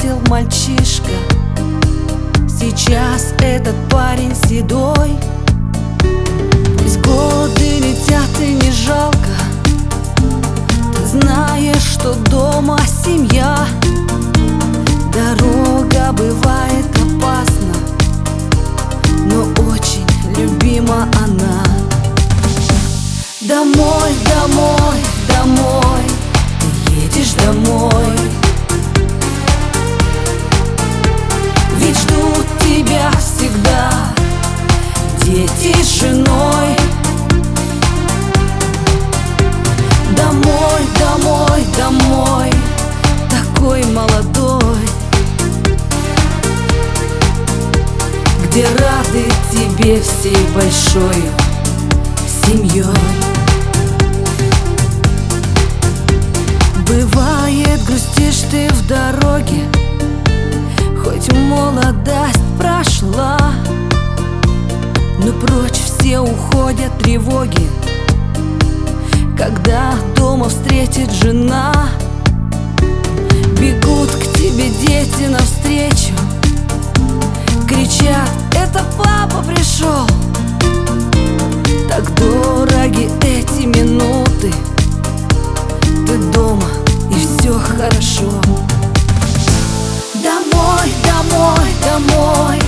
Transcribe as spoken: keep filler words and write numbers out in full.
бросил мальчишка. Сейчас этот парень седой. Пусть годы летят и не жалко. Ты знаешь, что дома семья. Дорога бывает опасна, но очень любима она. Домой, домой, домой, ты едешь домой. Ведь ждут тебя всегда дети с женой. Домой, домой, домой, такой молодой, где рады тебе всей большой семьей. Бывает, грустишь ты в дороге, хоть молодость прошла, но прочь все уходят тревоги, когда дома встретит жена. Бегут к тебе дети навстречу, кричат: это папа пришел. Так дороги эти минуты, ты дома и все хорошо. Домой, домой, домой,